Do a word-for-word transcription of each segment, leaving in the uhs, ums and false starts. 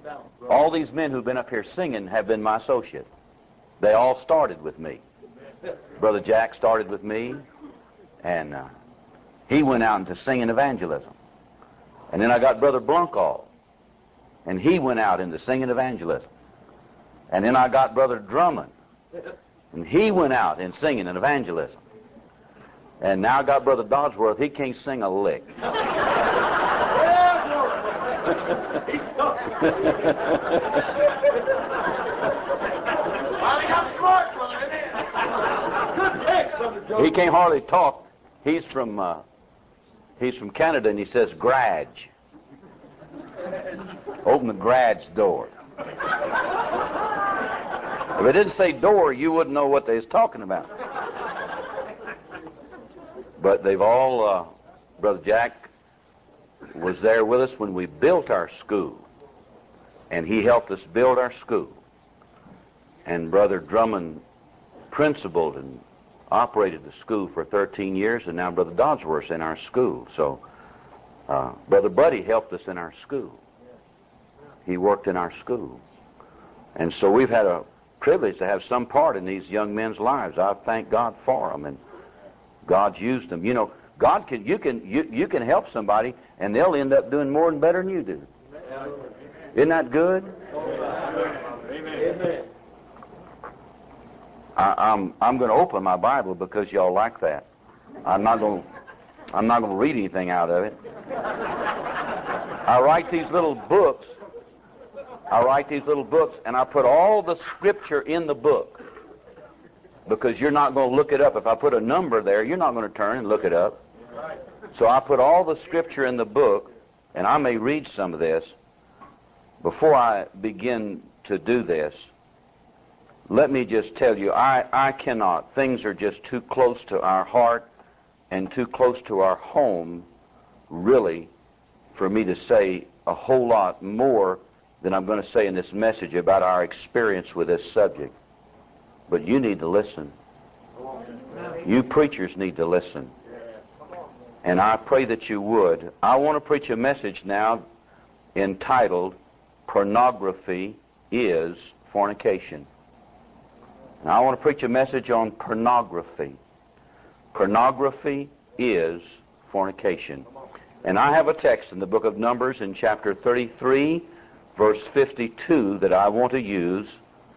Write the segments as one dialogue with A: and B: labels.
A: All these men who've been up here singing have been my associates. They all started with me. Brother Jack started with me, and uh, he went out into singing evangelism. And then I got Brother Blunkall, and he went out into singing evangelism. And then I got Brother Drummond, and he went out in singing and evangelism. And now I got Brother Dodsworth. He can't sing a lick. He can't hardly talk. He's from uh, he's from Canada, and he says garage. Open the garage door. If it didn't say door, you wouldn't know what they was talking about. But they've all, uh, Brother Jack was there with us when we built our school, and he helped us build our school. And Brother Drummond principaled and operated the school for thirteen years, and now Brother Dodsworth's in our school. So uh, Brother Buddy helped us in our school. He worked in our school. And so we've had a privilege to have some part in these young men's lives. I thank God for them, and God's used them. You know, God can, you can, you, you can help somebody, and they'll end up doing more and better than you do. Isn't that good? Amen. I, I'm I'm going to open my Bible because y'all like that. I'm not going I'm not going to read anything out of it. I write these little books. I write these little books, and I put all the scripture in the book because you're not going to look it up. If I put a number there, you're not going to turn and look it up. So I put all the scripture in the book, and I may read some of this. Before I begin to do this, let me just tell you, I, I cannot. Things are just too close to our heart and too close to our home, really, for me to say a whole lot more than I'm going to say in this message about our experience with this subject. But you need to listen. You preachers need to listen. And I pray that you would. I want to preach a message now entitled, Pornography is Fornication. And I want to preach a message on pornography. Pornography is fornication. And I have a text in the book of Numbers in chapter thirty-three, verse fifty-two, that I want to use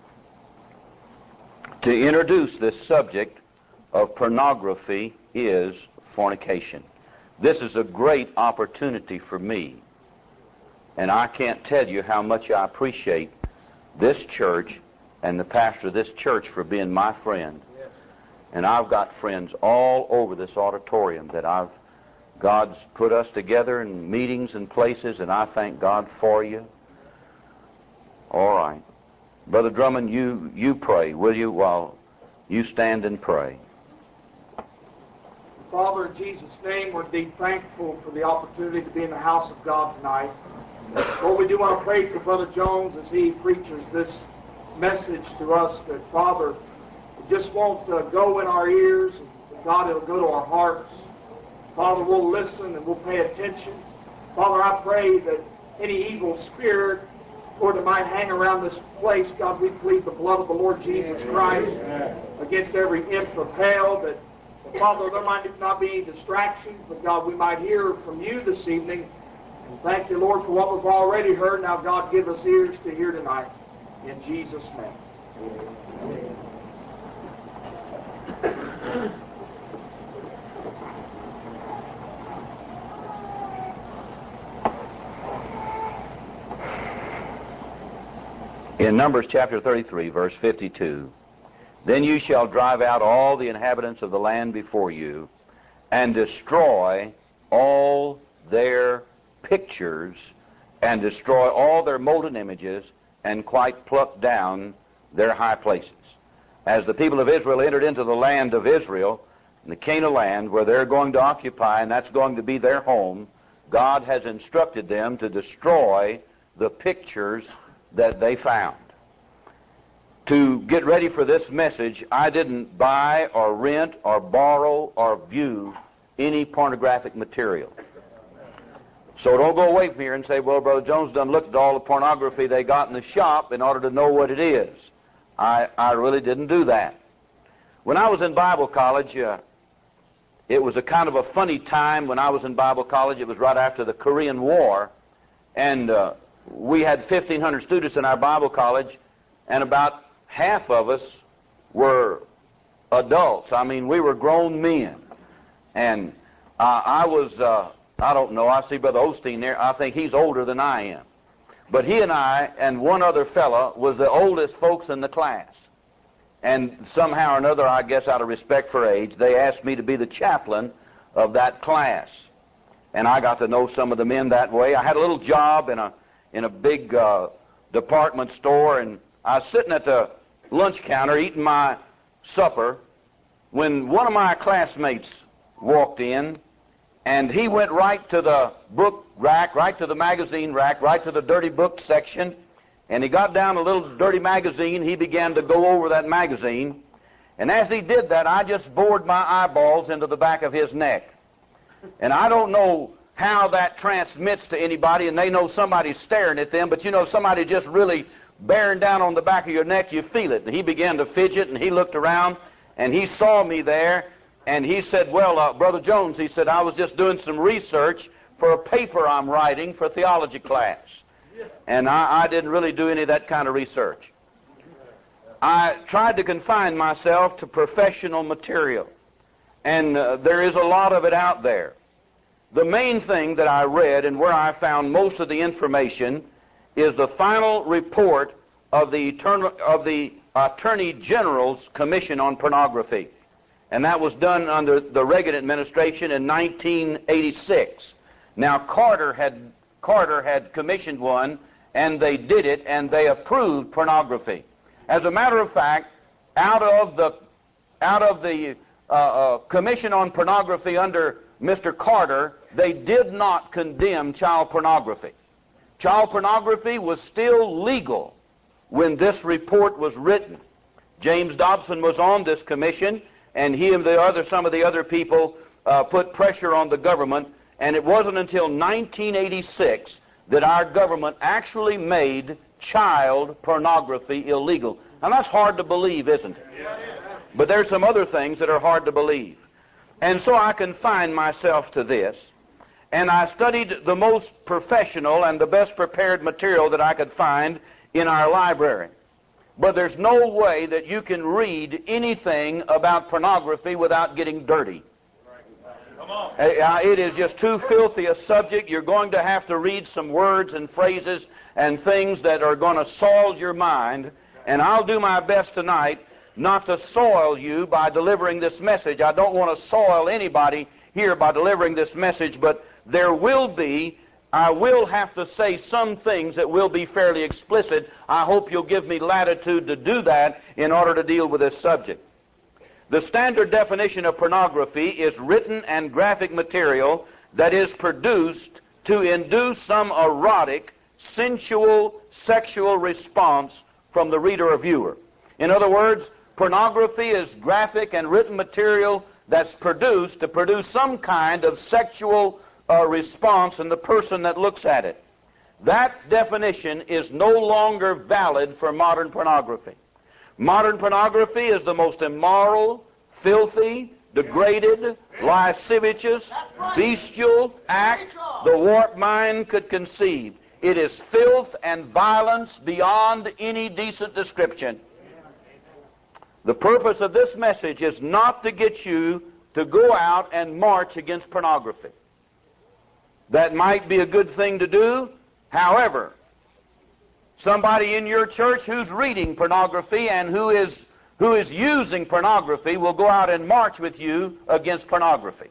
A: to introduce this subject of pornography is fornication. This is a great opportunity for me. And I can't tell you how much I appreciate this church and the pastor of this church for being my friend. And I've got friends all over this auditorium that I've, God's put us together in meetings and places, and I thank God for you. All right. Brother Drummond, you, you pray, will you, while you stand and pray.
B: Father, in Jesus' name, we're indeed thankful for the opportunity to be in the house of God tonight. Lord, we do want to pray for Brother Jones as he preaches this message to us, that, Father, it just won't uh, go in our ears, and God, it'll go to our hearts. Father, we'll listen and we'll pay attention. Father, I pray that any evil spirit, Lord, that might hang around this place, God, we plead the blood of the Lord Jesus Christ against every imp of hell, that, Father, there might not be distractions, but, God, we might hear from you this evening. And thank you, Lord, for what we've already heard. Now, God, give us ears to hear tonight. In Jesus' name.
A: In Numbers chapter thirty-three, verse fifty-two, then you shall drive out all the inhabitants of the land before you, and destroy all their pictures, and destroy all their molten images, and quite pluck down their high places. As the people of Israel entered into the land of Israel, in the Canaan land where they're going to occupy, and that's going to be their home, God has instructed them to destroy the pictures that they found. To get ready for this message, I didn't buy or rent or borrow or view any pornographic material. So don't go away from here and say, well, Brother Jones done looked at all the pornography they got in the shop in order to know what it is. I, I really didn't do that. When I was in Bible college, uh, it was a kind of a funny time when I was in Bible college. It was right after the Korean War, and uh, we had fifteen hundred students in our Bible college, and about half of us were adults. I mean, we were grown men. And uh, I was, uh, I don't know, I see Brother Osteen there. I think he's older than I am. But he and I and one other fella was the oldest folks in the class. And somehow or another, I guess out of respect for age, they asked me to be the chaplain of that class. And I got to know some of the men that way. I had a little job in a in a big uh, department store, and I was sitting at the lunch counter eating my supper when one of my classmates walked in, and he went right to the book rack, right to the magazine rack, right to the dirty book section, and he got down a little dirty magazine. He began to go over that magazine, and as he did that, I just bored my eyeballs into the back of his neck. And I don't know how that transmits to anybody, and they know somebody's staring at them, but you know, somebody just really bearing down on the back of your neck, you feel it. And he began to fidget, and he looked around, and he saw me there, and he said, well, uh, Brother Jones, he said, I was just doing some research for a paper I'm writing for theology class. And I, I didn't really do any of that kind of research. I tried to confine myself to professional material, and uh, there is a lot of it out there. The main thing that I read and where I found most of the information is the final report of the, Eternal, of the Attorney General's Commission on Pornography. And that was done under the Reagan administration in nineteen eighty-six. Now, Carter had, Carter had commissioned one, and they did it, and they approved pornography. As a matter of fact, out of the, out of the uh, uh, Commission on Pornography under Mister Carter, they did not condemn child pornography. Child pornography was still legal when this report was written. James Dobson was on this commission, and he and the other, some of the other people uh, put pressure on the government, and it wasn't until nineteen eighty-six that our government actually made child pornography illegal. Now that's hard to believe, isn't it? But there's some other things that are hard to believe. And so I confined myself to this, and I studied the most professional and the best prepared material that I could find in our library. But there's no way that you can read anything about pornography without getting dirty. Come on. Uh, it is just too filthy a subject. You're going to have to read some words and phrases and things that are going to soil your mind. And I'll do my best tonight not to soil you by delivering this message. I don't want to soil anybody here by delivering this message, but there will be, I will have to say some things that will be fairly explicit. I hope you'll give me latitude to do that in order to deal with this subject. The standard definition of pornography is written and graphic material that is produced to induce some erotic, sensual, sexual response from the reader or viewer. In other words, pornography is graphic and written material that's produced to produce some kind of sexual uh, response in the person that looks at it. That definition is no longer valid for modern pornography. Modern pornography is the most immoral, filthy, degraded, lascivious, bestial act the warped mind could conceive. It is filth and violence beyond any decent description. The purpose of this message is not to get you to go out and march against pornography. That might be a good thing to do. However, somebody in your church who's reading pornography and who is who is using pornography will go out and march with you against pornography.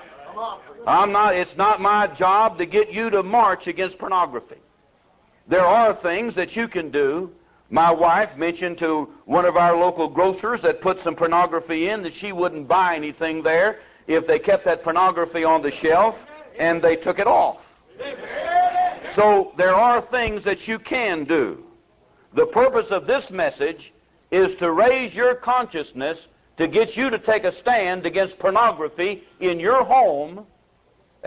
A: I'm not, it's not my job to get you to march against pornography. There are things that you can do. My wife mentioned to one of our local grocers that put some pornography in that she wouldn't buy anything there if they kept that pornography on the shelf and they took it off. So there are things that you can do. The purpose of this message is to raise your consciousness to get you to take a stand against pornography in your home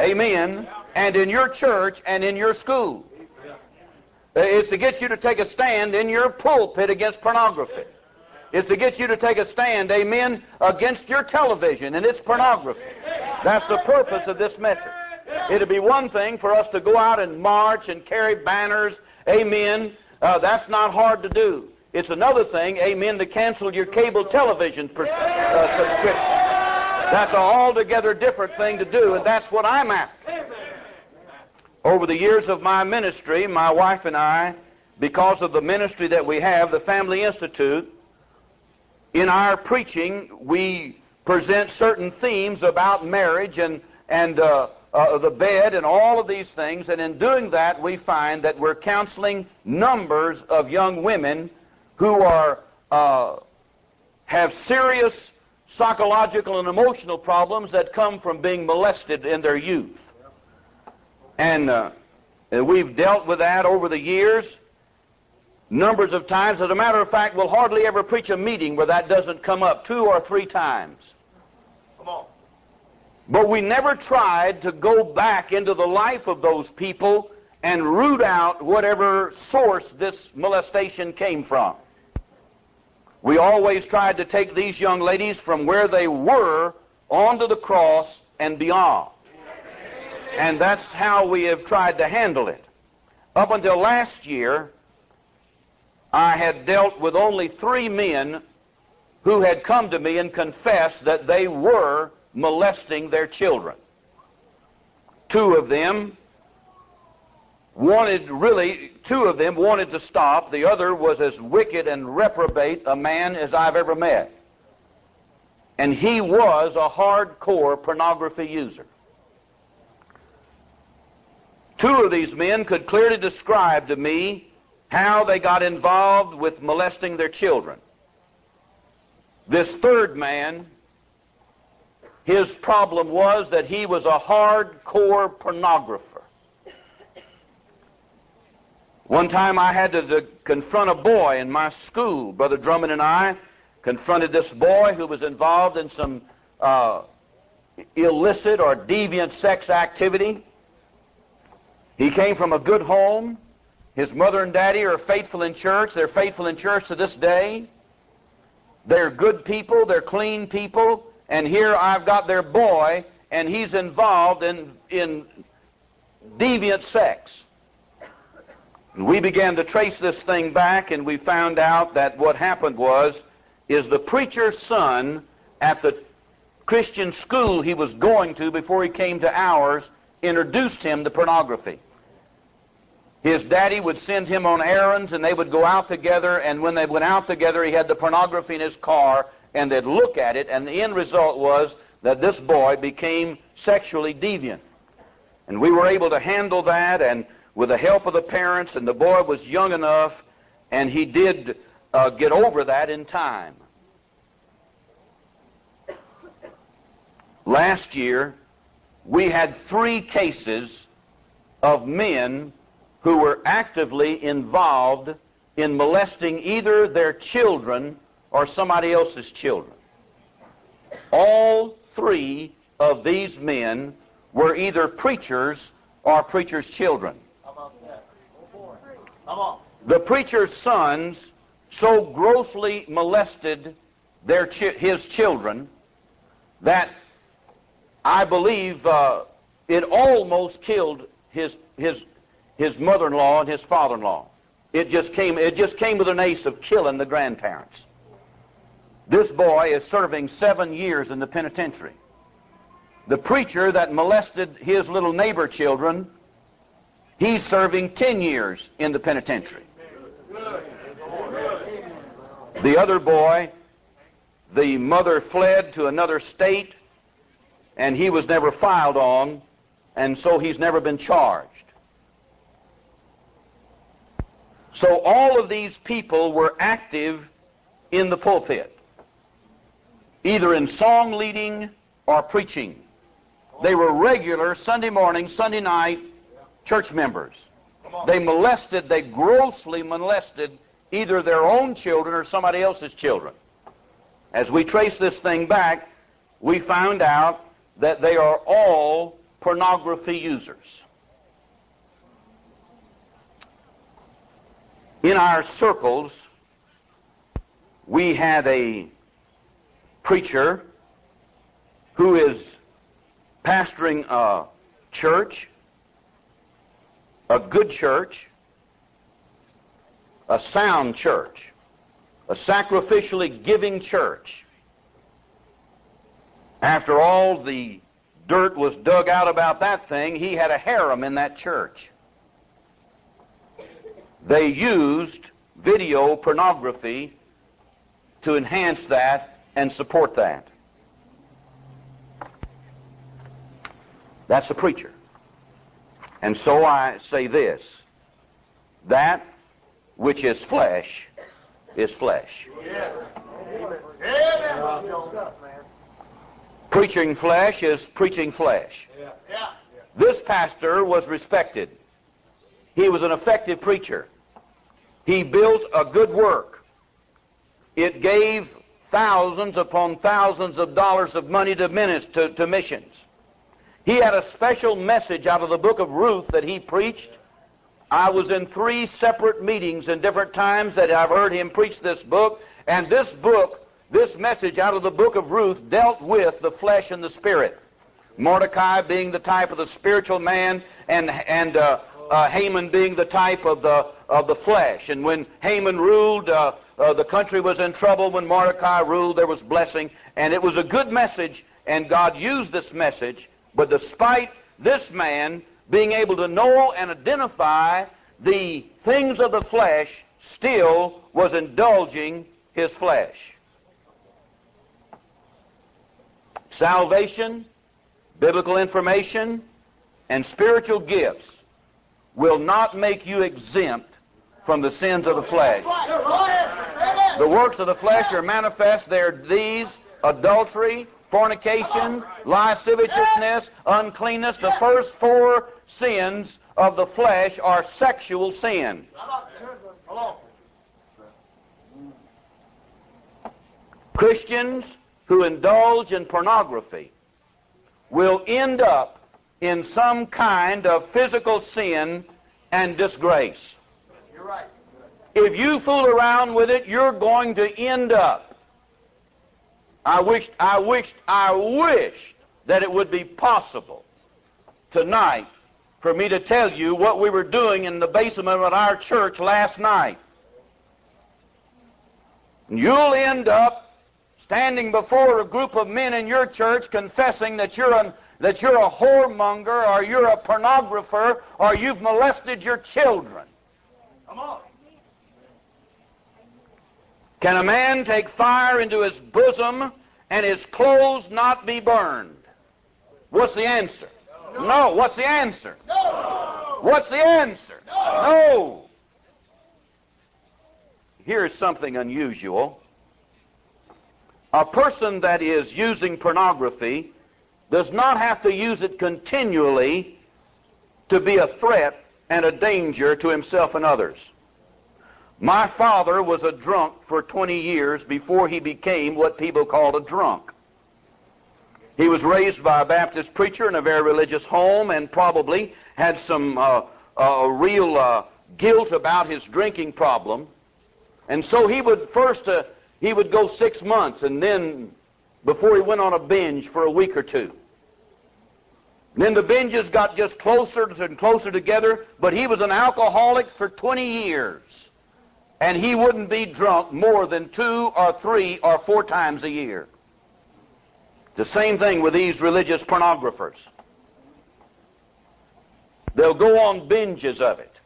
A: Amen. And in your church and in your school. It's to get you to take a stand in your pulpit against pornography. It's to get you to take a stand, amen, against your television and its pornography. That's the purpose of this message. It'd be one thing for us to go out and march and carry banners, amen. Uh, that's not hard to do. It's another thing, amen, to cancel your cable television pers- uh, subscription. That's an altogether different thing to do, and that's what I'm after. Over the years of my ministry, my wife and I, because of the ministry that we have, the Family Institute, in our preaching, we present certain themes about marriage and, and uh, uh, the bed and all of these things, and in doing that, we find that we're counseling numbers of young women who are uh, have serious psychological and emotional problems that come from being molested in their youth. And uh, we've dealt with that over the years, numbers of times. As a matter of fact, we'll hardly ever preach a meeting where that doesn't come up two or three times. Come on. But we never tried to go back into the life of those people and root out whatever source this molestation came from. We always tried to take these young ladies from where they were onto the cross and beyond. And that's how we have tried to handle it. Up until last year, I had dealt with only three men who had come to me and confessed that they were molesting their children. Two of them wanted, really, two of them wanted to stop. The other was as wicked and reprobate a man as I've ever met. And he was a hardcore pornography user. Two of these men could clearly describe to me how they got involved with molesting their children. This third man, his problem was that he was a hardcore pornographer. One time I had to, to confront a boy in my school. Brother Drummond and I confronted this boy who was involved in some uh, illicit or deviant sex activity. He came from a good home. His mother and daddy are faithful in church. They're faithful in church to this day. They're good people. They're clean people. And here I've got their boy, and he's involved in, in deviant sex. And we began to trace this thing back, and we found out that what happened was, is the preacher's son at the Christian school he was going to before he came to ours introduced him to pornography. His daddy would send him on errands, and they would go out together, and when they went out together, he had the pornography in his car, and they'd look at it, and the end result was that this boy became sexually deviant. And we were able to handle that, and with the help of the parents, and the boy was young enough, and he did uh, get over that in time. Last year, we had three cases of men who were actively involved in molesting either their children or somebody else's children. All three of these men were either preachers or preachers' children. How about that? Come on. The preacher's sons so grossly molested their chi- his children that I believe uh, it almost killed his his his mother-in-law and his father-in-law. It just came it just came with an ace of killing the grandparents. This boy is serving seven years in the penitentiary. The preacher that molested his little neighbor children, he's serving ten years in the penitentiary. The other boy, the mother fled to another state, and he was never filed on, and so he's never been charged. So all of these people were active in the pulpit, either in song leading or preaching. They were regular Sunday morning, Sunday night church members. They molested, they grossly molested either their own children or somebody else's children. As we trace this thing back, we found out that they are all pornography users. In our circles, we had a preacher who is pastoring a church, a good church, a sound church, a sacrificially giving church. After all the dirt was dug out about that thing, he had a harem in that church. They used video pornography to enhance that and support that. That's a preacher. And so I say this, that which is flesh is flesh. Preaching flesh is preaching flesh. This pastor was respected. He was an effective preacher. He built a good work. It gave thousands upon thousands of dollars of money to, minister, to, to missions. He had a special message out of the book of Ruth that he preached. I was in three separate meetings in different times that I've heard him preach this book, and this book, this message out of the book of Ruth dealt with the flesh and the spirit. Mordecai being the type of the spiritual man, and and uh, uh, Haman being the type of the of the flesh. And when Haman ruled, uh, uh, the country was in trouble. When Mordecai ruled, there was blessing, and it was a good message. And God used this message. But despite this man being able to know and identify the things of the flesh, still was indulging his flesh. Salvation, biblical information, and spiritual gifts will not make you exempt from the sins of the flesh. The works of the flesh are manifest. They're these: adultery, fornication, lasciviousness, uncleanness. The first four sins of the flesh are sexual sins. Christians who indulge in pornography will end up in some kind of physical sin and disgrace.
B: You're right.
A: If you fool around with it, you're going to end up. I wished, I wished, I wished that it would be possible tonight for me to tell you what we were doing in the basement of our church last night. You'll end up standing before a group of men in your church confessing that you're an, that you're a whoremonger, or you're a pornographer, or you've molested your children.
B: Come on.
A: Can a man take fire into his bosom and his clothes not be burned? What's the answer? No. No. What's the answer?
B: No.
A: What's the answer?
B: No.
A: No. Here's something unusual. A person that is using pornography does not have to use it continually to be a threat and a danger to himself and others. My father was a drunk for twenty years before he became what people called a drunk. He was raised by a Baptist preacher in a very religious home, and probably had some uh, uh, real uh, guilt about his drinking problem. And so he would first, uh, he would go six months, and then before he went on a binge for a week or two. And then the binges got just closer and closer together, but he was an alcoholic for twenty years. And he wouldn't be drunk more than two or three or four times a year. The same thing with these religious pornographers. They'll go on binges of it.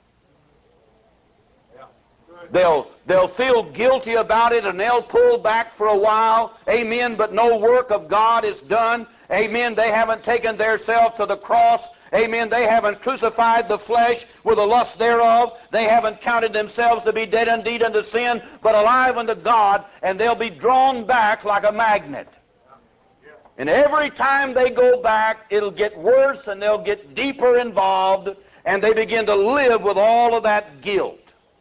A: They'll, they'll feel guilty about it, and they'll pull back for a while. Amen. But no work of God is done. Amen. They haven't taken theirselves to the cross. Amen. They haven't crucified the flesh with the lust thereof. They haven't counted themselves to be dead indeed unto sin, but alive unto God, and they'll be drawn back like a magnet. And every time they go back, it'll get worse, and they'll get deeper involved, and they begin to live with all of that guilt.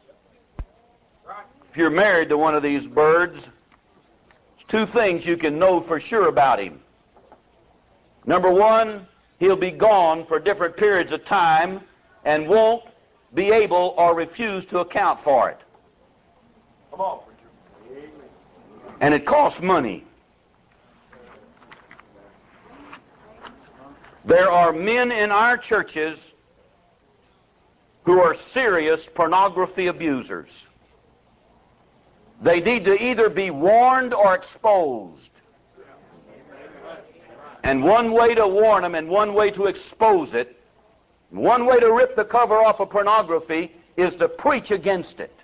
A: If you're married to one of these birds, there's two things you can know for sure about him. Number one, he'll be gone for different periods of time and won't be able or refuse to account for it.
B: Come on, preacher.
A: And it costs money. There are men in our churches who are serious pornography abusers. They need to either be warned or exposed. And one way to warn them and one way to expose it, one way to rip the cover off of pornography is to preach against it.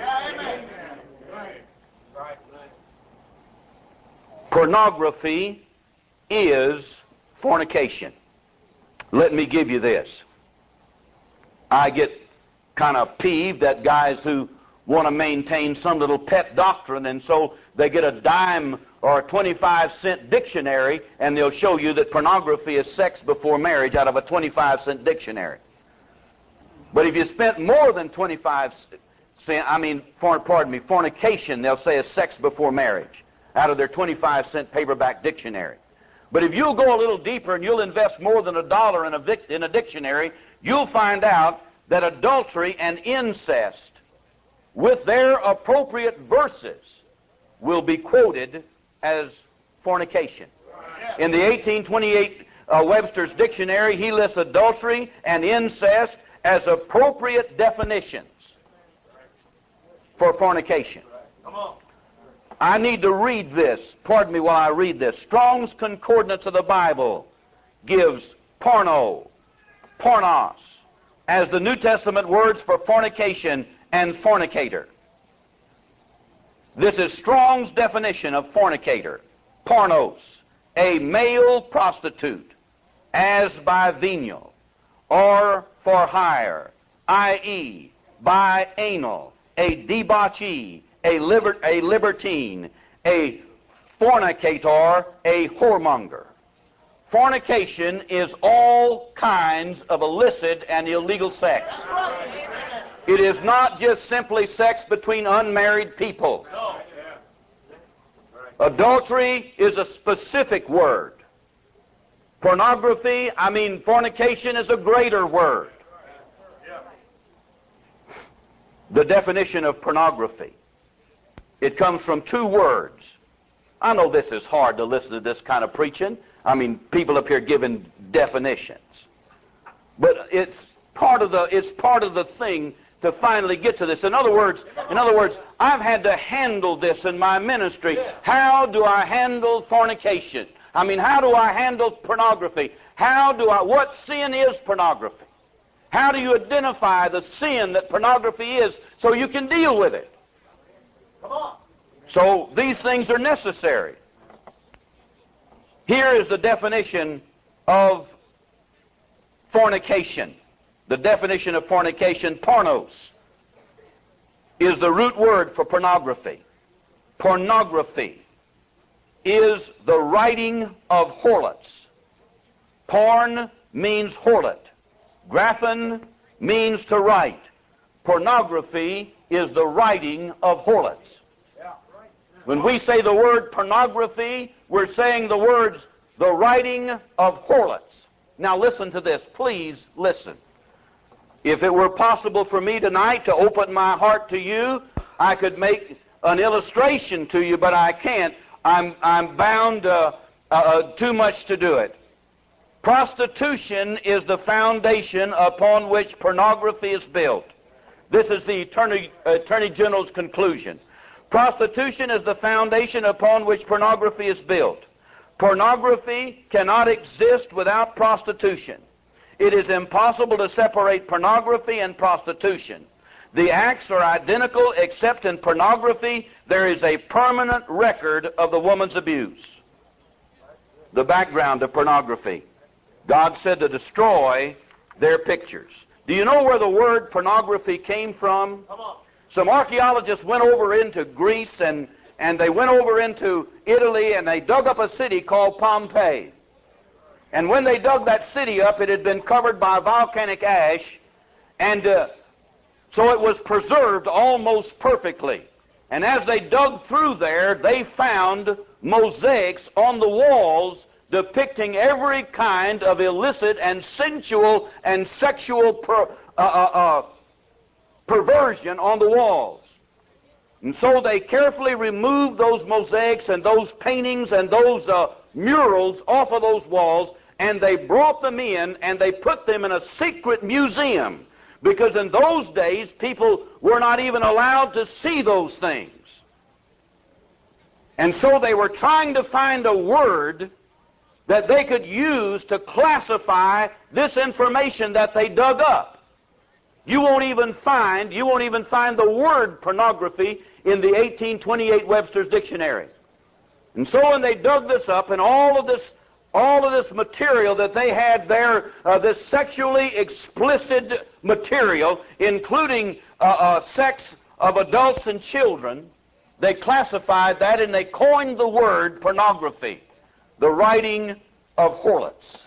A: Pornography is fornication. Let me give you this. I get kind of peeved at guys who want to maintain some little pet doctrine, and so they get a dime or a twenty-five cent dictionary, and they'll show you that pornography is sex before marriage out of a twenty-five cent dictionary. But if you spent more than twenty-five cent, I mean, for, pardon me, fornication, they'll say is sex before marriage out of their twenty-five cent paperback dictionary. But if you'll go a little deeper and you'll invest more than a dollar in a, vic- in a dictionary, you'll find out that adultery and incest, with their appropriate verses, will be quoted as fornication. In the eighteen twenty-eight uh, Webster's Dictionary, he lists adultery and incest as appropriate definitions for fornication.
B: Come on.
A: I need to read this. Pardon me while I read this. Strong's Concordance of the Bible gives porno, pornos, as the New Testament words for fornication and fornicator. This is Strong's definition of fornicator. Pornos, a male prostitute, as by venial, or for hire, that is, by anal, a debauchee, a, liber- a libertine, a fornicator, a whoremonger. Fornication is all kinds of illicit and illegal sex. It is not just simply sex between unmarried people. Adultery is a specific word. Pornography, I mean fornication, is a greater word. The definition of pornography. It comes from two words. I know this is hard to listen to this kind of preaching. I mean, people up here giving definitions. But it's part of the it's part of the thing to finally get to this. In other words, in other words, I've had to handle this in my ministry. How do I handle fornication? I mean, how do I handle pornography? How do I what sin is pornography? How do you identify the sin that pornography is so you can deal with it? Come on. So these things are necessary. Here is the definition of fornication. The definition of fornication, pornos, is the root word for pornography. Pornography is the writing of harlots. Porn means harlot. Graphen means to write. Pornography is the writing of harlots. When we say the word pornography, we're saying the words, the writing of harlots. Now listen to this. Please listen. If it were possible for me tonight to open my heart to you, I could make an illustration to you, but I can't. I'm, I'm bound uh, uh, too much to do it. Prostitution is the foundation upon which pornography is built. This is the Attorney, Attorney General's conclusion. Prostitution is the foundation upon which pornography is built. Pornography cannot exist without prostitution. It is impossible to separate pornography and prostitution. The acts are identical, except in pornography there is a permanent record of the woman's abuse. The background of pornography. God said to destroy their pictures. Do you know where the word pornography came from? Come on. Some archaeologists went over into Greece and, and they went over into Italy and they dug up a city called Pompeii. And when they dug that city up, it had been covered by volcanic ash, and uh, so it was preserved almost perfectly. And as they dug through there, they found mosaics on the walls depicting every kind of illicit and sensual and sexual per, uh, uh, uh, perversion on the walls. And so they carefully removed those mosaics and those paintings and those uh, murals off of those walls, and they brought them in and they put them in a secret museum, because in those days people were not even allowed to see those things. And so they were trying to find a word that they could use to classify this information that they dug up. You won't even find, you won't even find the word pornography in the eighteen twenty-eight Webster's Dictionary. And so when they dug this up, and all of this, all of this material that they had there, uh, this sexually explicit material, including uh, uh, sex of adults and children, they classified that and they coined the word pornography, the writing of harlots.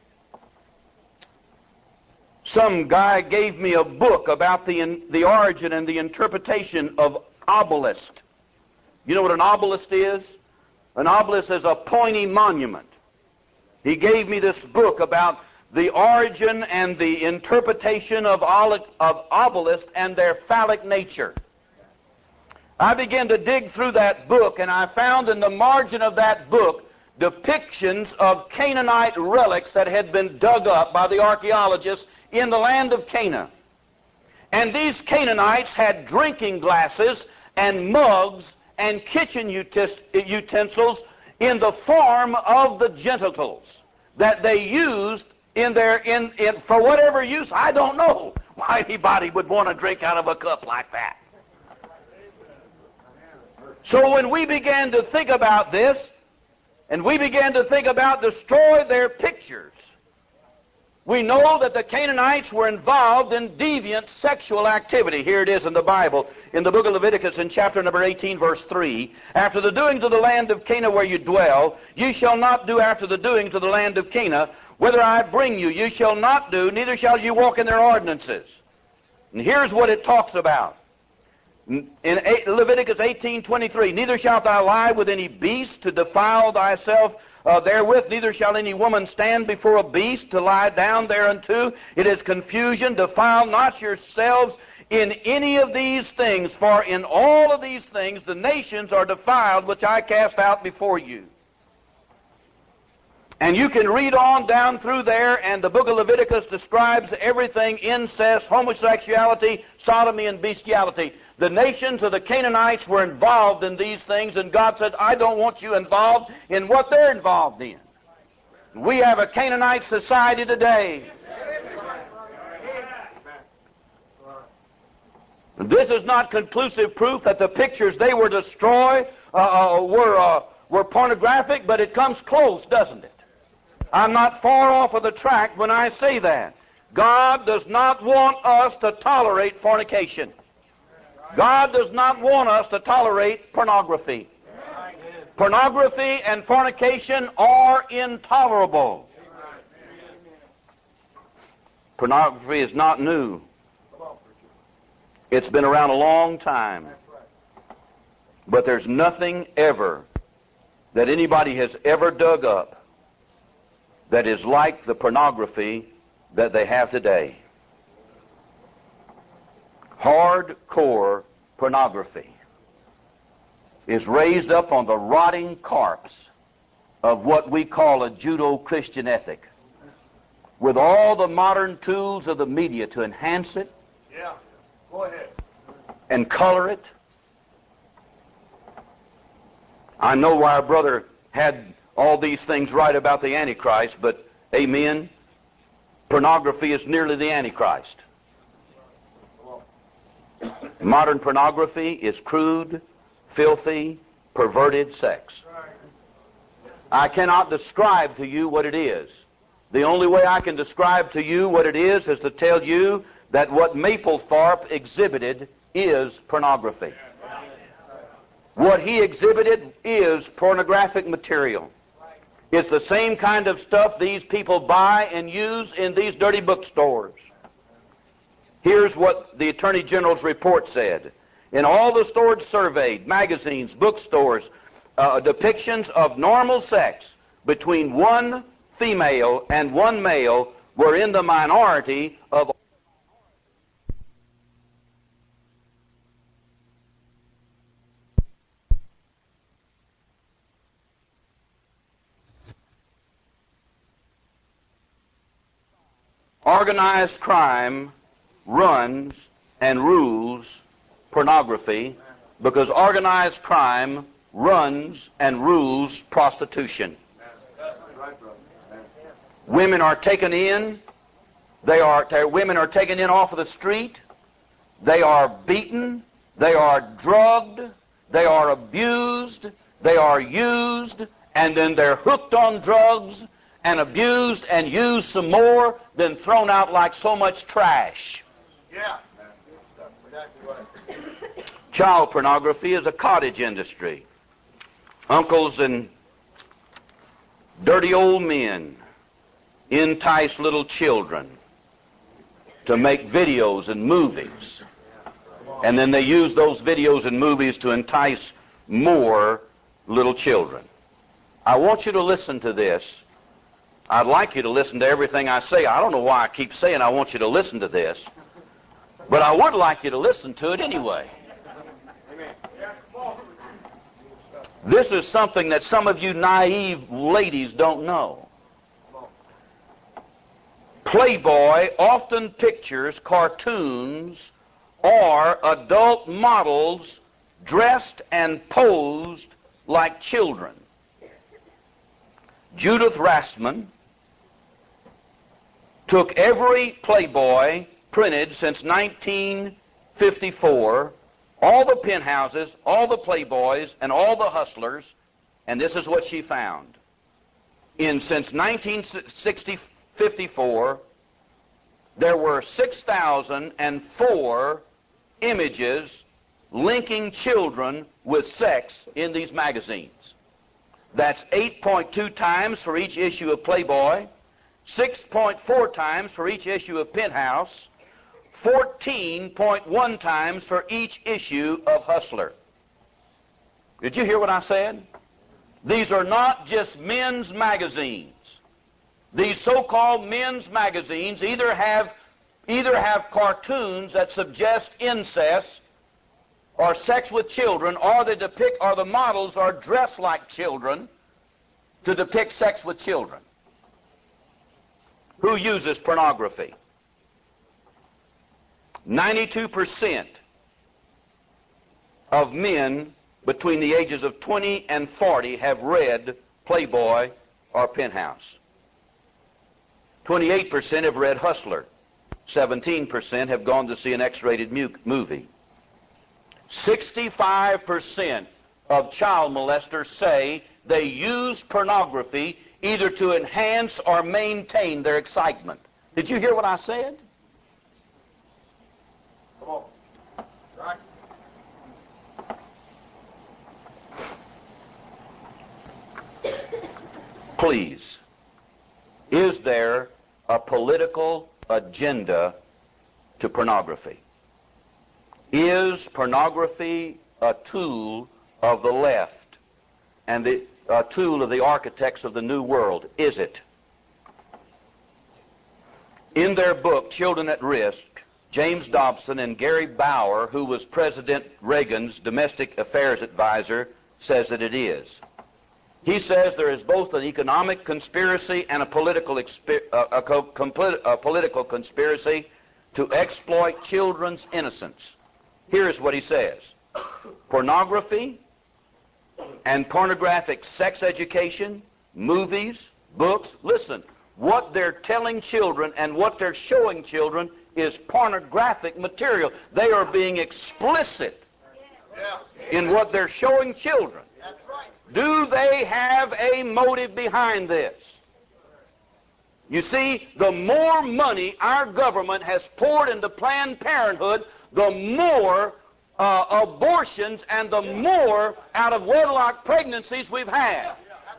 A: Some guy gave me a book about the, in, the origin and the interpretation of obelisk. You know what an obelisk is? An obelisk is a pointy monument. He gave me this book about the origin and the interpretation of, of obelisks and their phallic nature. I began to dig through that book, and I found in the margin of that book depictions of Canaanite relics that had been dug up by the archaeologists in the land of Canaan. And these Canaanites had drinking glasses and mugs and kitchen utensils in the form of the genitals that they used in their in, in for whatever use. I don't know why anybody would want to drink out of a cup like that. So when we began to think about this, and we began to think about destroy their pictures, we know that the Canaanites were involved in deviant sexual activity. Here it is in the Bible, in the book of Leviticus, in chapter number eighteen, verse three. After the doings of the land of Canaan where you dwell, you shall not do after the doings of the land of Canaan. Whither I bring you, you shall not do, neither shall you walk in their ordinances. And here's what it talks about. In Leviticus eighteen twenty-three, neither shalt thou lie with any beast to defile thyself uh, therewith, neither shall any woman stand before a beast to lie down thereunto. It is confusion. Defile not yourselves in any of these things, for in all of these things the nations are defiled, which I cast out before you. And you can read on down through there, and the book of Leviticus describes everything: incest, homosexuality, sodomy, and bestiality. The nations of the Canaanites were involved in these things, and God said, I don't want you involved in what they're involved in. We have a Canaanite society today. This is not conclusive proof that the pictures they were destroyed uh, were, uh, were pornographic, but it comes close, doesn't it? I'm not far off of the track when I say that. God does not want us to tolerate fornication. God does not want us to tolerate pornography. Pornography and fornication are intolerable. Pornography is not new. It's been around a long time. But there's nothing ever that anybody has ever dug up that is like the pornography that they have today. Hardcore pornography is raised up on the rotting corpse of what we call a Judeo-Christian ethic, with all the modern tools of the media to enhance it,
B: yeah. Go ahead.
A: and color it. I know why our brother had all these things right about the Antichrist, but, amen, pornography is nearly the Antichrist. Modern pornography is crude, filthy, perverted sex. I cannot describe to you what it is. The only way I can describe to you what it is is to tell you that what Mapplethorpe exhibited is pornography. What he exhibited is pornographic material. It's the same kind of stuff these people buy and use in these dirty bookstores. Here's what the Attorney General's report said. In all the stores surveyed, magazines, bookstores, uh, depictions of normal sex between one female and one male were in the minority of organized crime runs and rules pornography because organized crime runs and rules prostitution. Women are taken in. They are women are taken in off of the street. They are beaten. They are drugged. They are abused. They are used, and then they're hooked on drugs and abused and used some more, then thrown out like so much trash.
B: Yeah.
A: Child pornography is a cottage industry. Uncles and dirty old men entice little children to make videos and movies. And then they use those videos and movies to entice more little children. I want you to listen to this. I'd like you to listen to everything I say. I don't know why I keep saying I want you to listen to this, but I would like you to listen to it anyway. This is something that some of you naive ladies don't know. Playboy often pictures cartoons or adult models dressed and posed like children. Judith Rassman took every Playboy printed since nineteen fifty-four, all the penthouses, all the Playboys, and all the hustlers, and this is what she found. In since nineteen fifty-four, there were six thousand four images linking children with sex in these magazines. That's eight point two times for each issue of Playboy, six point four times for each issue of Penthouse, fourteen point one times for each issue of Hustler. Did you hear what I said? These are not just men's magazines. These so-called men's magazines either have either have cartoons that suggest incest or sex with children, or they depict, or the models are dressed like children to depict sex with children. Who uses pornography? ninety-two percent of men between the ages of twenty and forty have read Playboy or Penthouse. twenty-eight percent have read Hustler. seventeen percent have gone to see an X-rated mu- movie. sixty-five percent of child molesters say they use pornography either to enhance or maintain their excitement. Did you hear what I said?
B: Come on. Right.
A: Please, is there a political agenda to pornography? Is pornography a tool of the left and the, a tool of the architects of the New World? Is it? In their book, Children at Risk, James Dobson and Gary Bauer, who was President Reagan's domestic affairs advisor, says that it is. He says there is both an economic conspiracy and a political, expi- uh, a, co- compli- a political conspiracy to exploit children's innocence. Here's what he says. Pornography and pornographic sex education, movies, books. Listen, what they're telling children and what they're showing children is pornographic material. They are being explicit in what they're showing children. Do they have a motive behind this? You see, the more money our government has poured into Planned Parenthood, the more uh, abortions and the more out-of-wedlock pregnancies we've had.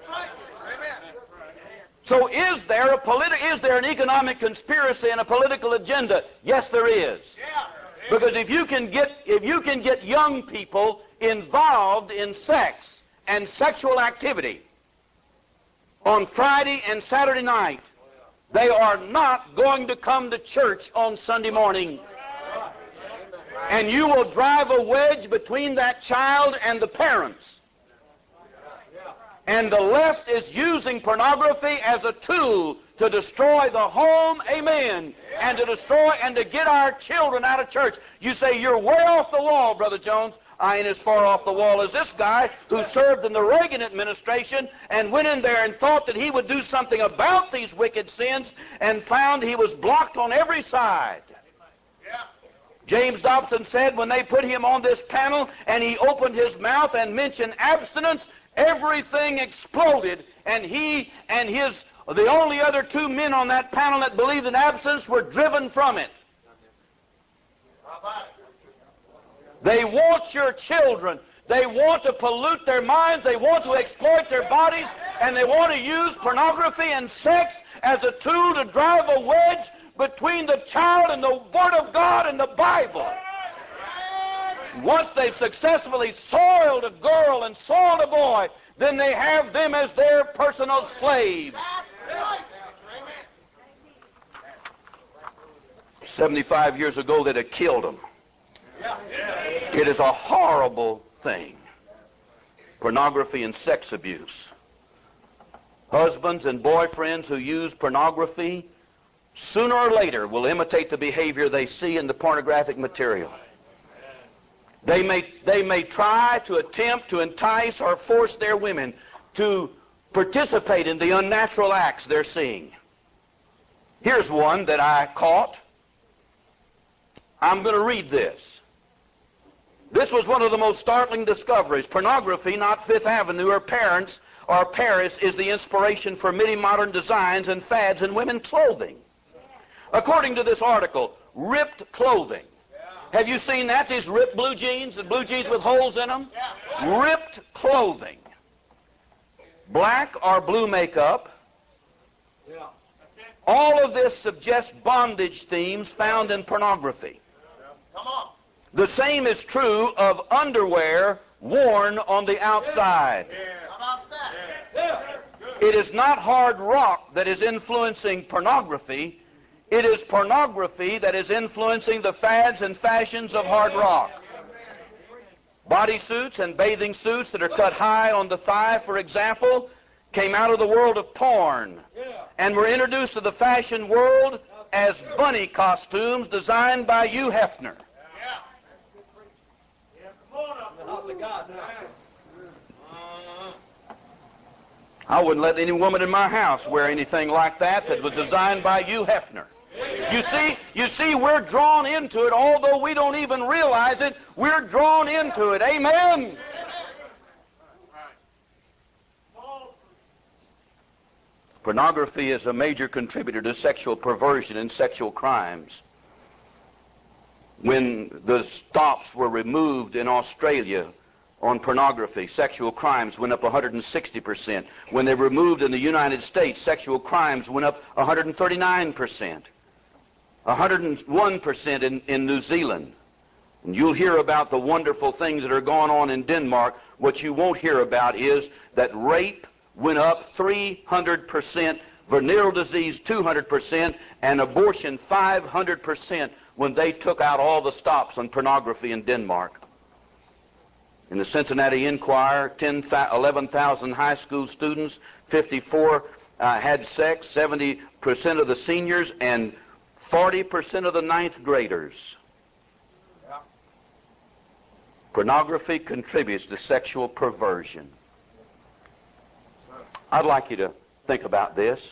A: So is there a politi- is there an economic conspiracy and a political agenda? Yes, there is. Because if you can get if you can get young people involved in sex and sexual activity, on Friday and Saturday night, they are not going to come to church on Sunday morning. And you will drive a wedge between that child and the parents. And the left is using pornography as a tool to destroy the home, amen, and to destroy and to get our children out of church. You say, you're way off the wall, Brother Jones. I ain't as far off the wall as this guy who served in the Reagan administration and went in there and thought that he would do something about these wicked sins and found he was blocked on every side. James Dobson said when they put him on this panel and he opened his mouth and mentioned abstinence, everything exploded, and he and his, the only other two men on that panel that believed in abstinence were driven from it. They want your children. They want to pollute their minds. They want to exploit their bodies, and they want to use pornography and sex as a tool to drive a wedge between the child and the Word of God and the Bible. Once they've successfully soiled a girl and soiled a boy, then they have them as their personal slaves. Seventy-five years ago, they'd have killed them. It is a horrible thing. Pornography and sex abuse. Husbands and boyfriends who use pornography sooner or later will imitate the behavior they see in the pornographic material. They may, they may try to attempt to entice or force their women to participate in the unnatural acts they're seeing. Here's one that I caught. I'm going to read this. This was one of the most startling discoveries. Pornography, not Fifth Avenue or parents or Paris, is the inspiration for many modern designs and fads in women's clothing. According to this article, ripped clothing. Have you seen that? These ripped blue jeans, the blue jeans with holes in them? Ripped clothing. Black or blue makeup. All of this suggests bondage themes found in pornography. Come on. The same is true of underwear worn on the outside. It is not hard rock that is influencing pornography. It is pornography that is influencing the fads and fashions of hard rock. Bodysuits and bathing suits that are cut high on the thigh, for example, came out of the world of porn and were introduced to the fashion world as bunny costumes designed by Hugh Hefner. I wouldn't let any woman in my house wear anything like that that was designed by Hugh Hefner. You see, you see, we're drawn into it, although we don't even realize it. We're drawn into it. Amen. Pornography is a major contributor to sexual perversion and sexual crimes. When the stops were removed in Australia on pornography, sexual crimes went up one hundred sixty percent. When they were removed in the United States, sexual crimes went up one hundred thirty-nine percent. one hundred one percent in, in New Zealand. And you'll hear about the wonderful things that are going on in Denmark. What you won't hear about is that rape went up three hundred percent, venereal disease two hundred percent, and abortion five hundred percent when they took out all the stops on pornography in Denmark. In the Cincinnati Enquirer, ten, eleven thousand high school students, fifty-four uh, had sex, seventy percent of the seniors, and forty percent of the ninth graders. Yeah. Pornography contributes to sexual perversion. I'd like you to think about this.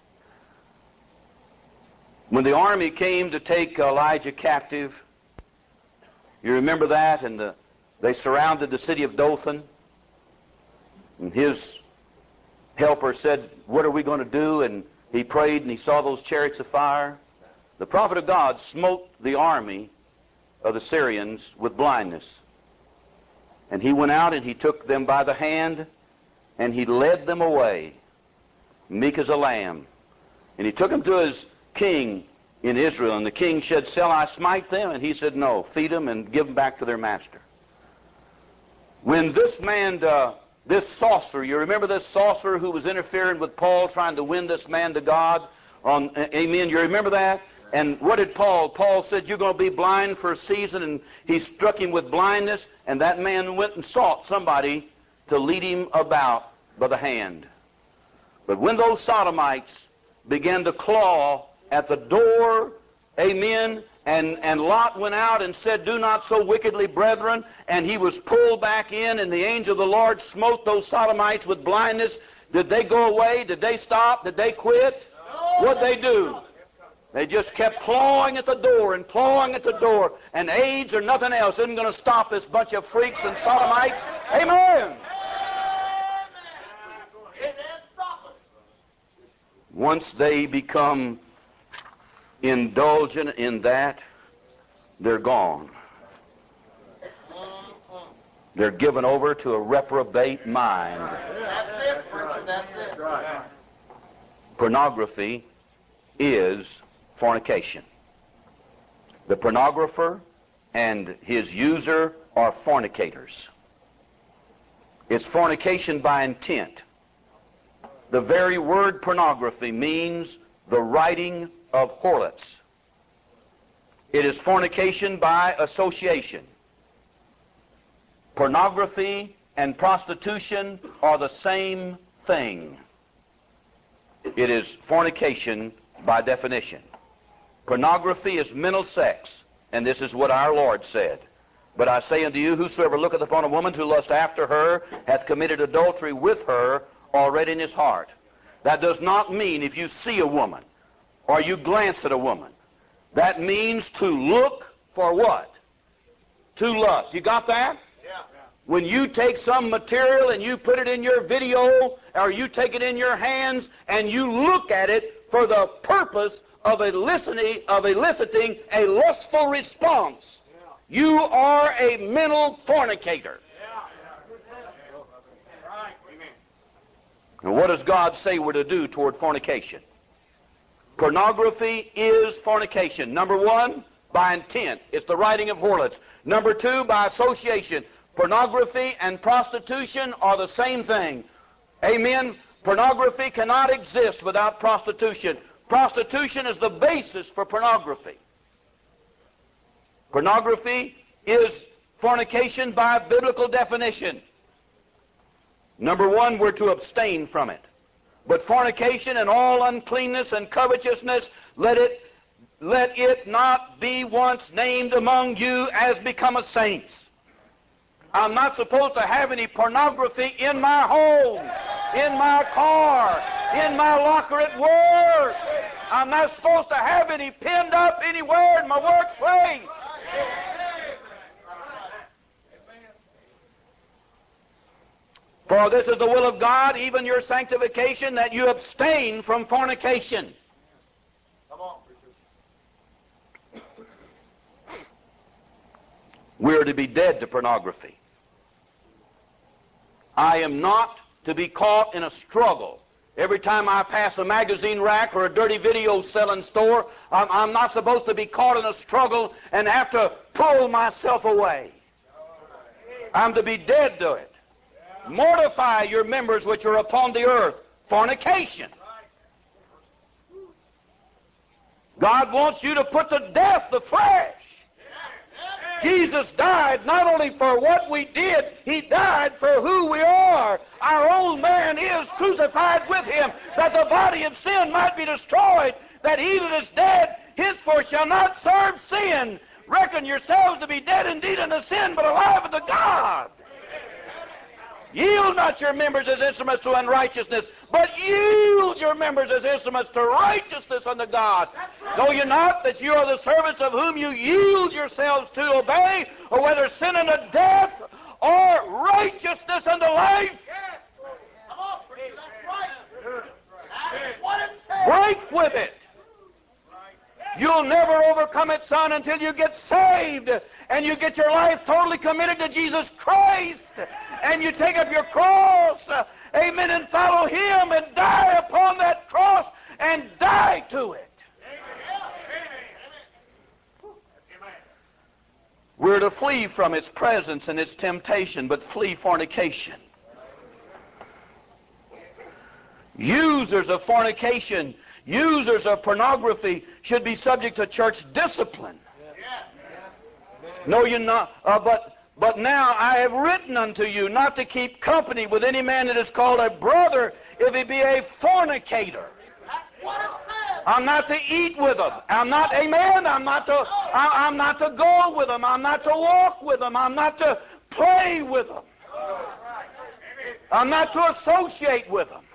A: When the army came to take Elijah captive, you remember that, and the, they surrounded the city of Dothan, and his helper said, "What are we going to do?" And he prayed, and he saw those chariots of fire. The prophet of God smote the army of the Syrians with blindness. And he went out and he took them by the hand and he led them away, meek as a lamb. And he took them to his king in Israel. And the king said, "Shall I smite them?" And he said, "No, feed them and give them back to their master." When this man uh, this sorcerer, you remember this sorcerer who was interfering with Paul, trying to win this man to God? On, amen. You remember that? And what did Paul? Paul said, you're going to be blind for a season, and he struck him with blindness, and that man went and sought somebody to lead him about by the hand. But when those sodomites began to claw at the door, amen, and, and Lot went out and said, do not so wickedly, brethren, and he was pulled back in, and the angel of the Lord smote those sodomites with blindness. Did they go away? Did they stop? Did they quit? What'd they do? They just kept clawing at the door and clawing at the door, and AIDS or nothing else isn't going to stop this bunch of freaks and sodomites. Amen. Once they become indulgent in that, they're gone. They're given over to a reprobate mind.
C: That's it, preacher, that's it.
A: Pornography is fornication. The pornographer and his user are fornicators. It's fornication by intent. The very word pornography means the writing of harlots. It is fornication by association. Pornography and prostitution are the same thing. It is fornication by definition. Pornography is mental sex, and this is what our Lord said. But I say unto you, whosoever looketh upon a woman to lust after her hath committed adultery with her already in his heart. That does not mean if you see a woman or you glance at a woman. That means to look for what? To lust. You got that?
C: Yeah.
A: When you take some material and you put it in your video or you take it in your hands and you look at it for the purpose of eliciting, of eliciting a lustful response, you are a mental fornicator. And what does God say we're to do toward fornication? Pornography is fornication. Number one, by intent. It's the writing of harlots. Number two, by association. Pornography and prostitution are the same thing. Amen? Pornography cannot exist without prostitution. Prostitution is the basis for pornography. Pornography is fornication by biblical definition. Number one, we're to abstain from it. But fornication and all uncleanness and covetousness, let it, let it not be once named among you as becometh saints. I'm not supposed to have any pornography in my home, in my car, in my locker at work. I'm not supposed to have any pinned up anywhere in my workplace. For this is the will of God, even your sanctification, that you abstain from fornication.
C: Come on, preacher.
A: We are to be dead to pornography. I am not to be caught in a struggle. Every time I pass a magazine rack or a dirty video selling store, I'm, I'm not supposed to be caught in a struggle and have to pull myself away. I'm to be dead to it. Mortify your members which are upon the earth. Fornication. God wants you to put to death the flesh. Jesus died not only for what we did, He died for who we are. Our old man is crucified with Him, that the body of sin might be destroyed, that he that is dead henceforth shall not serve sin. Reckon yourselves to be dead indeed unto sin, but alive unto God. Yield not your members as instruments to unrighteousness, but yield your members as instruments to righteousness unto God. Know you not that you are the servants of whom you yield yourselves to obey, or whether sin unto death or righteousness unto life?
C: Come on, preacher, that's right. That's what it says.
A: Break with it. You'll never overcome it, son, until you get saved and you get your life totally committed to Jesus Christ and you take up your cross, uh, amen, and follow Him and die upon that cross and die to it. We're to flee from its presence and its temptation, but flee fornication. Users of fornication, users of pornography should be subject to church discipline. No, you're not. Uh, but but now I have written unto you not to keep company with any man that is called a brother if he be a fornicator. I'm not to eat with them. I'm not, amen, I'm not to, I, I'm not to go with them. I'm not to walk with them. I'm not to play with them. I'm not to associate with them.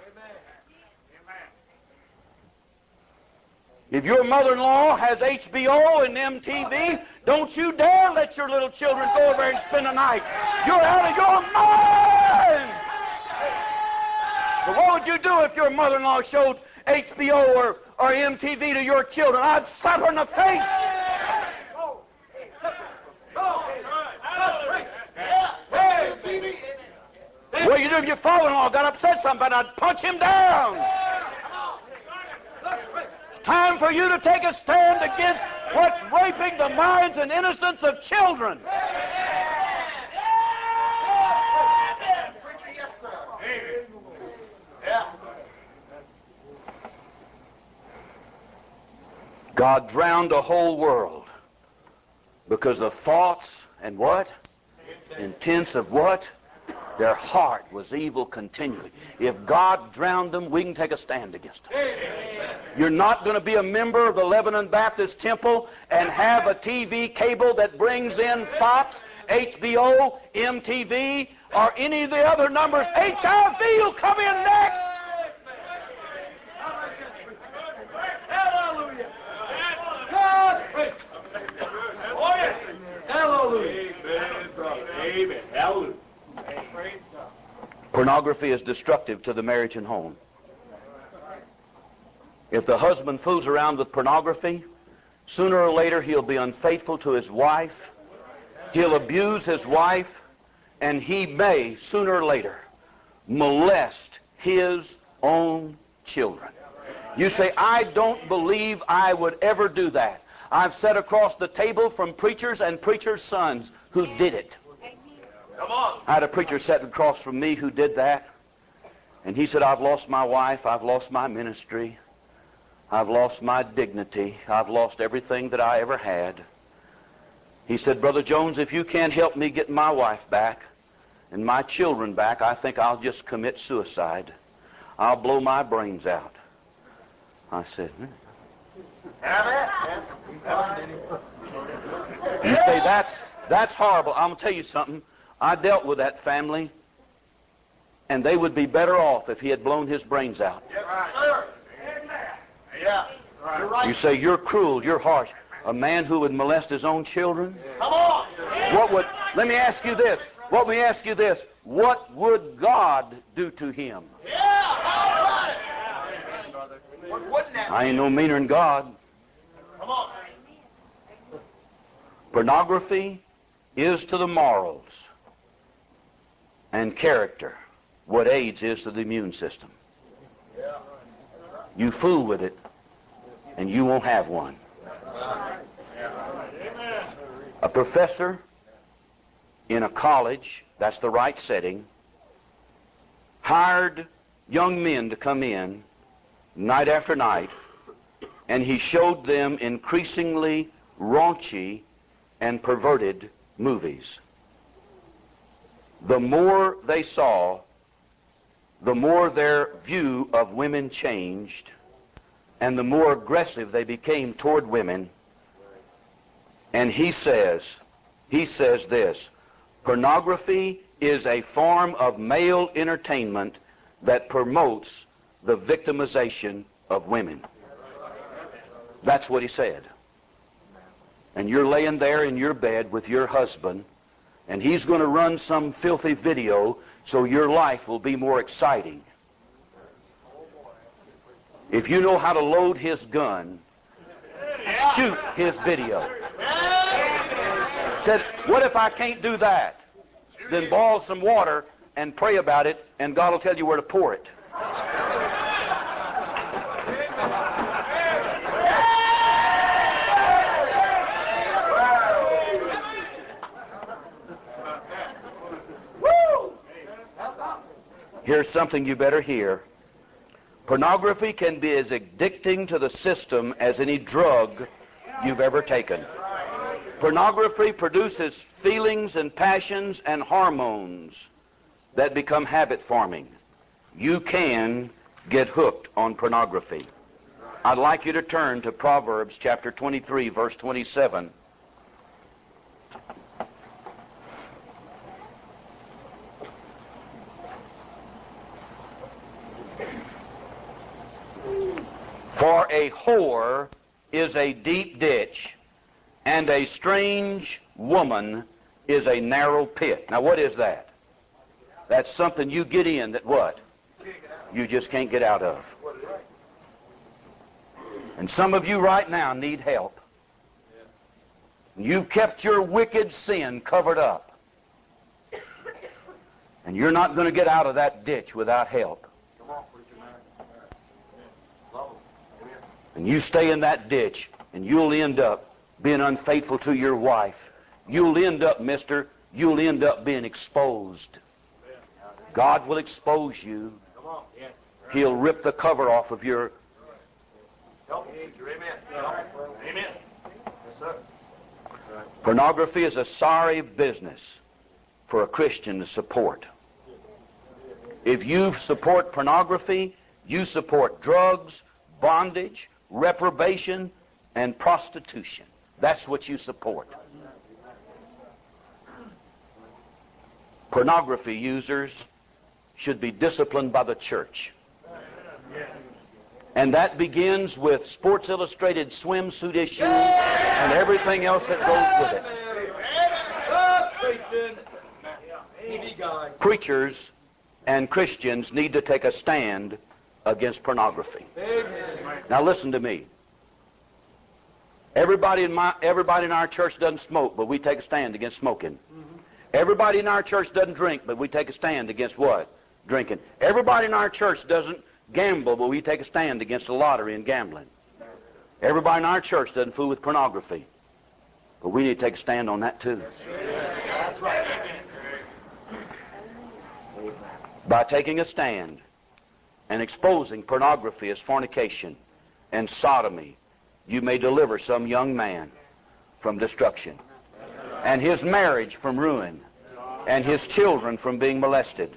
A: If your mother-in-law has H B O and M T V, don't you dare let your little children go over and spend the night. You're out of your mind! But what would you do if your mother-in-law showed H B O or, or M T V to your children? I'd slap her in the face. What you do if your father-in-law got upset something? I'd punch him down. Time for you to take a stand against what's raping the minds and innocence of children. God drowned the whole world because the thoughts and what? Intents of what? Their heart was evil continually. If God drowned them, we can take a stand against them. You're not going to be a member of the Lebanon Baptist Temple and have a T V cable that brings in Fox, H B O, M T V, or any of the other numbers. H I V will come in next.
B: Hallelujah. God, hallelujah. Amen. Hallelujah.
A: Pornography is destructive to the marriage and home. If the husband fools around with pornography, sooner or later he'll be unfaithful to his wife, he'll abuse his wife, and he may, sooner or later, molest his own children. You say, I don't believe I would ever do that. I've sat across the table from preachers and preachers' sons who did it.
C: Come on.
A: I had a preacher sitting across from me who did that. And he said, I've lost my wife, I've lost my ministry, I've lost my dignity, I've lost everything that I ever had. He said, Brother Jones, if you can't help me get my wife back and my children back, I think I'll just commit suicide. I'll blow my brains out. I said, hmm. You say, that's, that's horrible. I'm going to tell you something. I dealt with that family, and they would be better off if he had blown his brains out.
C: Yeah. Right.
A: You say, you're cruel, you're harsh. A man who would molest his own children?
C: Come on.
A: What would, let me ask you this. Let me ask you this. What would God do to him?
C: Yeah. How about it? What wouldn't that
A: I ain't no meaner than God.
C: Come on.
A: Pornography is to the morals and character what AIDS is to the immune system. You fool with it, and you won't have one. A professor in a college, that's the right setting, hired young men to come in night after night, and he showed them increasingly raunchy and perverted movies. The more they saw, the more their view of women changed, and the more aggressive they became toward women. And he says, he says this, pornography is a form of male entertainment that promotes the victimization of women. That's what he said. And you're laying there in your bed with your husband, and he's going to run some filthy video so your life will be more exciting. If you know how to load his gun, shoot his video. Said, what if I can't do that? Then boil some water and pray about it, and God will tell you where to pour it. Here's something you better hear. Pornography can be as addicting to the system as any drug you've ever taken. Pornography produces feelings and passions and hormones that become habit-forming. You can get hooked on pornography. I'd like you to turn to Proverbs chapter twenty-three, verse twenty-seven. For a whore is a deep ditch, and a strange woman is a narrow pit. Now, what is that? That's something you get in that what? You just can't get out of. And some of you right now need help. You've kept your wicked sin covered up. And you're not going to get out of that ditch without help. And you stay in that ditch, and you'll end up being unfaithful to your wife. You'll end up, mister, you'll end up being exposed. God will expose you. He'll rip the cover off of your...
C: Amen.
A: Pornography is a sorry business for a Christian to support. If you support pornography, you support drugs, bondage, reprobation, and prostitution. That's what you support. Pornography users should be disciplined by the church. And that begins with Sports Illustrated swimsuit issues and everything else that goes with it. Preachers and Christians need to take a stand against pornography. Now listen to me. Everybody in my everybody in our church doesn't smoke, but we take a stand against smoking. Everybody in our church doesn't drink, but we take a stand against what? Drinking. Everybody in our church doesn't gamble, but we take a stand against the lottery and gambling. Everybody in our church doesn't fool with pornography, but we need to take a stand on that too. By taking a stand and exposing pornography as fornication and sodomy, you may deliver some young man from destruction, and his marriage from ruin, and his children from being molested.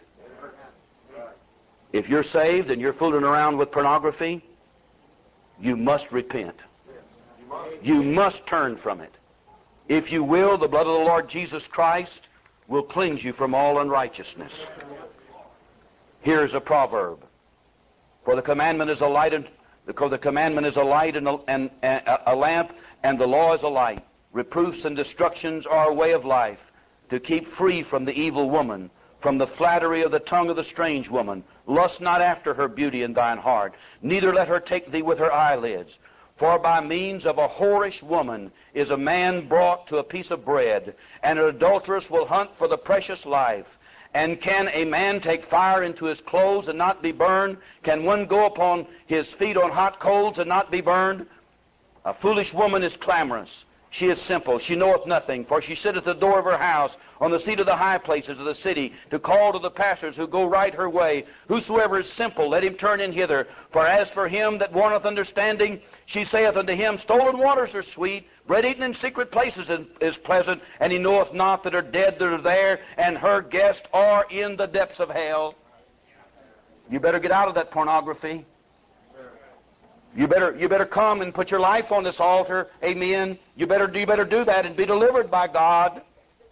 A: If you're saved and you're fooling around with pornography, you must repent. You must turn from it. If you will, the blood of the Lord Jesus Christ will cleanse you from all unrighteousness. Here's a proverb. For the commandment is a light, and the commandment is a light and a, and a, a lamp, and the law is a light. Reproofs and destructions are a way of life, to keep free from the evil woman, from the flattery of the tongue of the strange woman. Lust not after her beauty in thine heart, neither let her take thee with her eyelids. For by means of a whorish woman is a man brought to a piece of bread, and an adulteress will hunt for the precious life. And can a man take fire into his clothes and not be burned? Can one go upon his feet on hot coals and not be burned? A foolish woman is clamorous. She is simple. She knoweth nothing. For she sitteth at the door of her house, on the seat of the high places of the city, to call to the passers who go right her way. Whosoever is simple, let him turn in hither. For as for him that wanteth understanding, she saith unto him, stolen waters are sweet, bread eaten in secret places is, is pleasant, and he knoweth not that her dead that are there, and her guests are in the depths of hell. You better get out of that pornography. You better, you better come and put your life on this altar. Amen. You better, you better do that and be delivered by God.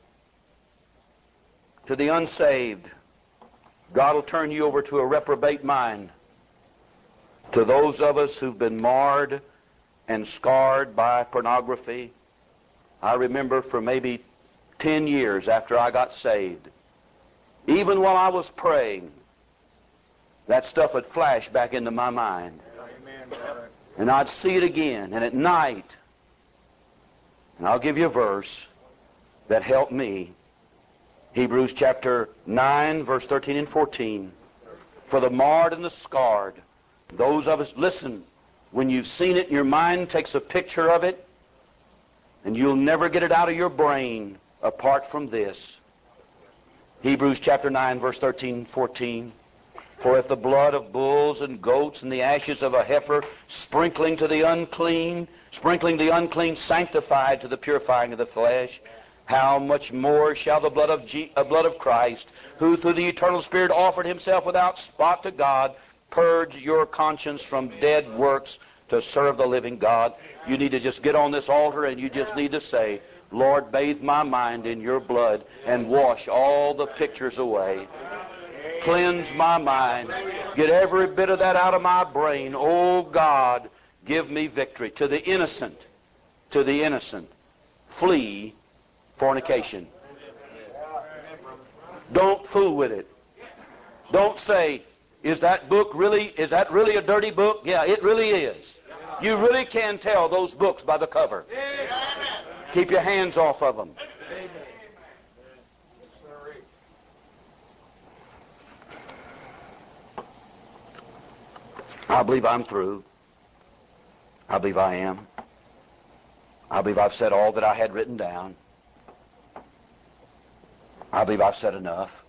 A: To the unsaved, God will turn you over to a reprobate mind. To those of us who've been marred and scarred by pornography, I remember for maybe ten years after I got saved, even while I was praying, that stuff would flash back into my mind. And I'd see it again, and at night, and I'll give you a verse that helped me. Hebrews chapter nine, verse thirteen and fourteen. For the marred and the scarred, those of us, listen, when you've seen it, your mind takes a picture of it, and you'll never get it out of your brain apart from this. Hebrews chapter nine, verse thirteen and fourteen. For if the blood of bulls and goats and the ashes of a heifer, sprinkling to the unclean, sprinkling the unclean, sanctified to the purifying of the flesh, how much more shall the blood of, Je- uh, blood of Christ, who through the eternal Spirit offered himself without spot to God, purge your conscience from dead works to serve the living God. You need to just get on this altar and you just need to say, Lord, bathe my mind in your blood and wash all the pictures away. Cleanse my mind. Get every bit of that out of my brain. Oh God, give me victory. To the innocent, to the innocent, flee fornication. Don't fool with it. Don't say, is that book really, is that really a dirty book? Yeah, it really is. You really can tell those books by the cover. Keep your hands off of them. I believe I'm through. I believe I am. I believe I've said all that I had written down. I believe I've said enough.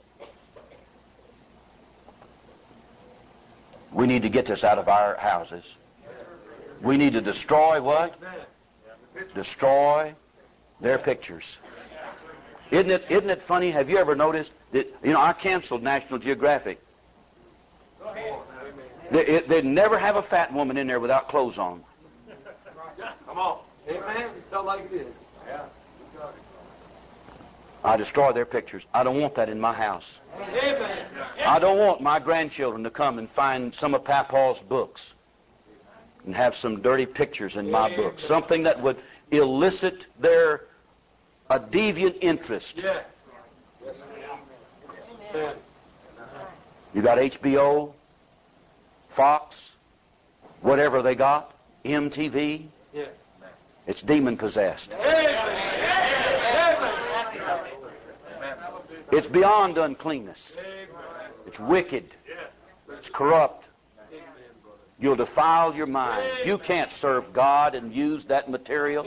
A: We need to get this out of our houses. We need to destroy what? Destroy their pictures. Isn't it, isn't it funny? Have you ever noticed that, you know, I canceled National Geographic. They, they'd never have a fat woman in there without clothes on.
B: Come on. Amen. Tell like this. Yeah.
A: I destroy their pictures. I don't want that in my house.
B: Amen.
A: I don't want my grandchildren to come and find some of Papaw's books and have some dirty pictures in my books. Something that would elicit their a deviant interest.
B: Yeah. Amen.
A: You got H B O, Fox, whatever they got, M T V.
B: Yeah.
A: It's demon possessed. It's beyond uncleanness. It's wicked. It's corrupt. You'll defile your mind. You can't serve God and use that material.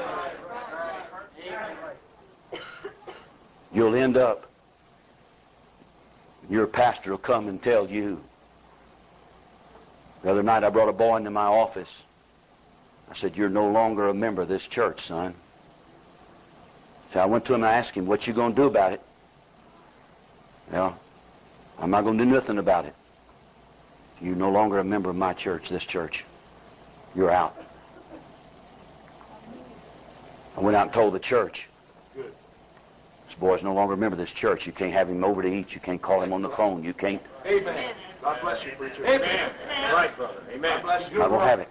A: You'll end up, your pastor will come and tell you. The other night I brought a boy into my office. I said, you're no longer a member of this church, son. So I went to him and I asked him, what you going to do about it? Well, I'm not going to do nothing about it. You're no longer a member of my church, this church. You're out. I went out and told the church, this boy's no longer a member of this church. You can't have him over to eat. You can't call him on the phone. You can't.
B: Amen. God bless you, preacher. Amen. Right, brother. Amen. God bless you.
A: I won't have it.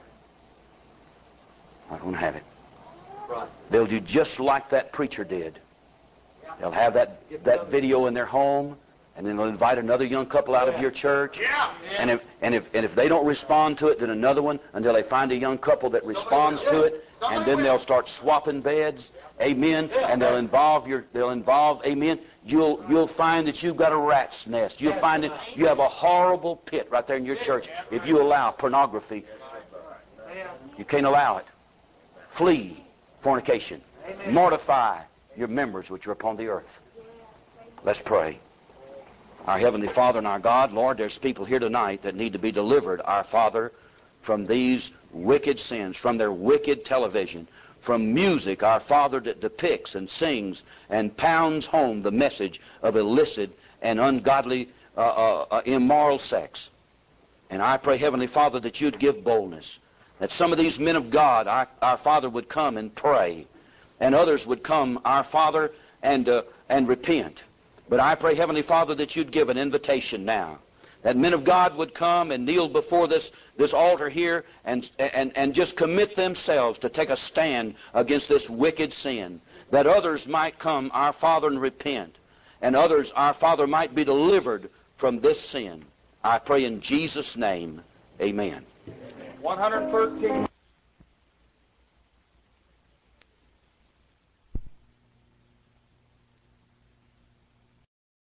A: I won't have it.
B: Right.
A: They'll do just like that preacher did. They'll have that, that video in their home, and then they'll invite another young couple out of your church.
B: Yeah.
A: And if and if and if they don't respond to it, then another one until they find a young couple that responds to it, and then they'll start swapping beds. Amen. And they'll involve your they'll involve, amen. You'll you'll find that you've got a rat's nest. You'll find that you have a horrible pit right there in your church if you allow pornography. You can't allow it. Flee fornication. Mortify your members which are upon the earth. Let's pray. Our Heavenly Father and our God, Lord, there's people here tonight that need to be delivered, our Father, from these wicked sins, from their wicked television, from music, our Father, that depicts and sings and pounds home the message of illicit and ungodly, uh, uh, uh, immoral sex. And I pray, Heavenly Father, that you'd give boldness, that some of these men of God, our, our Father, would come and pray, and others would come, our Father, and uh, and repent. But I pray, Heavenly Father, that you'd give an invitation now, that men of God would come and kneel before this, this altar here and, and, and just commit themselves to take a stand against this wicked sin, that others might come, our Father, and repent, and others, our Father, might be delivered from this sin. I pray in Jesus' name, amen.
B: one hundred thirteen